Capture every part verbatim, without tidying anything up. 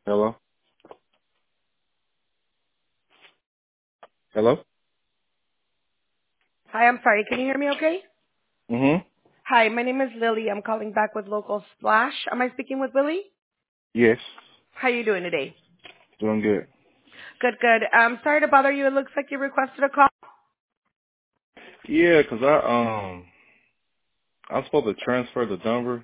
Hello? Hello? Hi, I'm sorry. Can you hear me okay? Mm-hmm. Hi, my name is Lily. I'm calling back with Local Splash. Am I speaking with Willie? Yes. How you doing today? Doing good. Good, good. Um, sorry to bother you. It looks like you requested a call. Yeah, 'cause I, um, I'm supposed to transfer the number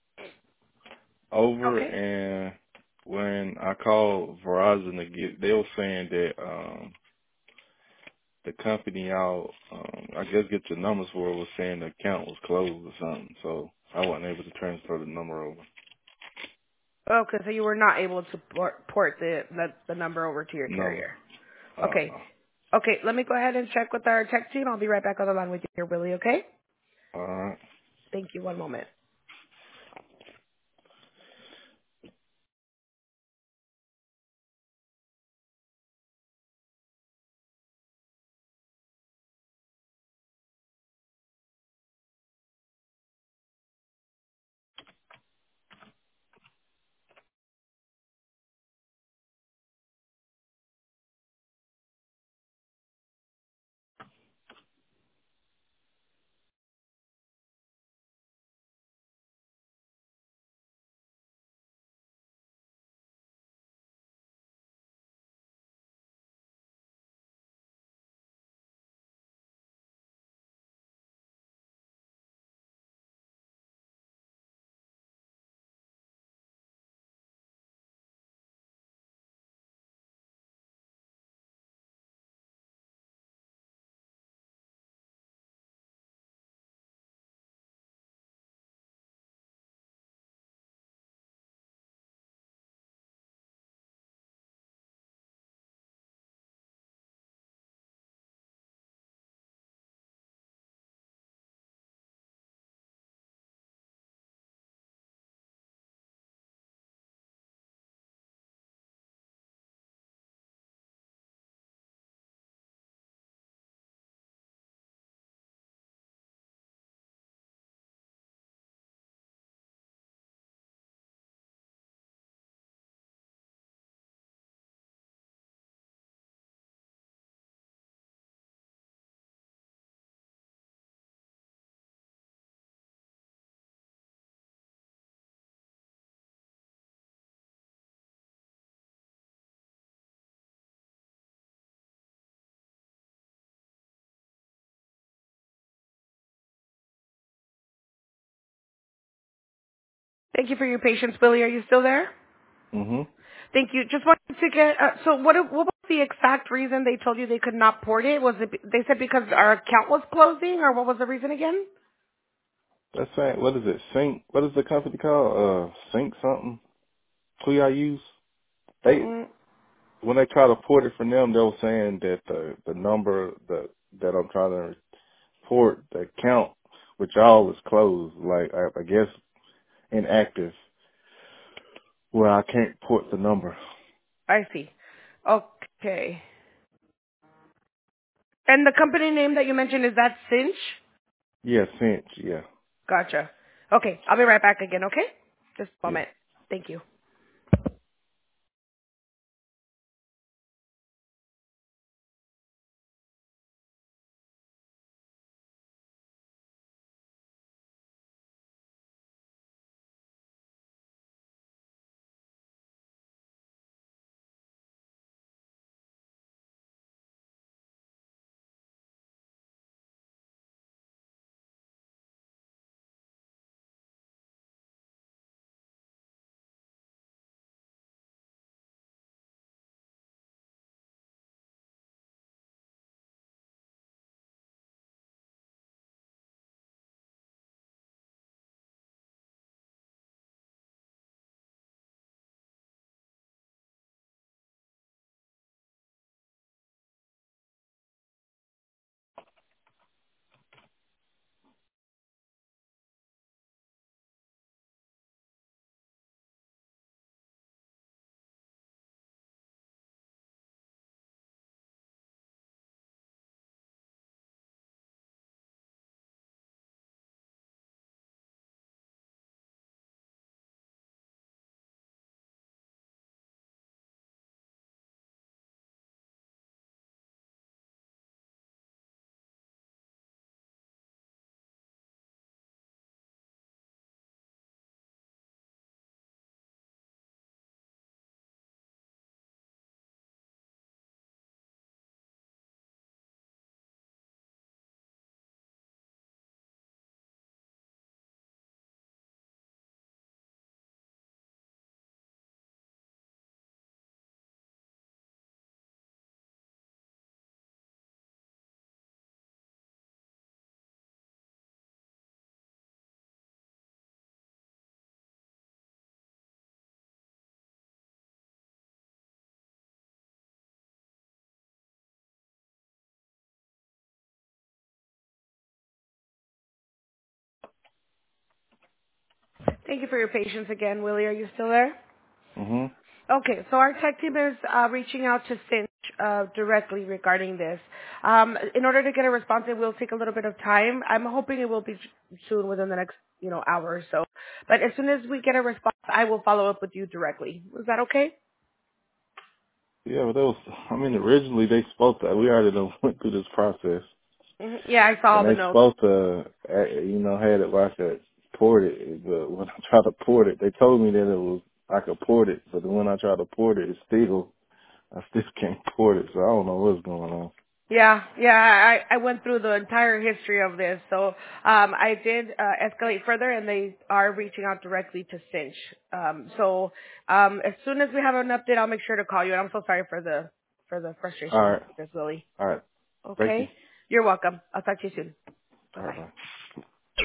over, Okay. and when I called Verizon to get, they were saying that, um, the company out, um, I guess get your numbers for was saying the account was closed or something, so I wasn't able to transfer the number over. Okay, so you were not able to port, port the, the the number over to your No. carrier. Okay. Uh-uh. Okay, let me go ahead and check with our tech team. I'll be right back on the line with you here, Willie, okay? All right. Thank you. One moment. Thank you for your patience, Willie. Are you still there? Mm-hmm. Thank you. Just wanted to get, uh, so what, what was the exact reason they told you they could not port it? Was it, they said because our account was closing, or what was the reason again? That's saying, what is it? Sync, what is the company called? Uh, Sync something? Who y'all use? They, Mm, when they try to port it from them, they were saying that the the number that that I'm trying to port, the account with y'all is closed. Like I, I guess inactive, where I can't port the number. I see. Okay. And the company name that you mentioned, is that Cinch? Yeah, Cinch. Yeah, Gotcha. Okay, I'll be right back again, okay? Just a yeah. moment. Thank you. Thank you for your patience again, Willie. Are you still there? Mhm. Okay, so our tech team is uh, reaching out to Cinch uh, directly regarding this. Um, in order to get a response, it will take a little bit of time. I'm hoping it will be soon, within the next, you know, hour or so. But as soon as we get a response, I will follow up with you directly. Is that okay? Yeah, but that was. I mean, originally they supposed to. We already done went through this process, hmm Yeah, I saw and all the they notes. supposed to, uh, you know, had it where I could port it. But when I tried to port it, they told me that it was I could port it. But when I tried to port it, it's still I still can't port it. So I don't know what's going on. Yeah, yeah, I, I went through the entire history of this. So um, I did uh, escalate further, and they are reaching out directly to Cinch. Um, so um, as soon as we have an update, I'll make sure to call you. And I'm so sorry for the for the All frustration, right. Miss Lily. All right. Thank you. Okay, you're welcome. I'll talk to you soon. Bye All right. bye. Bye.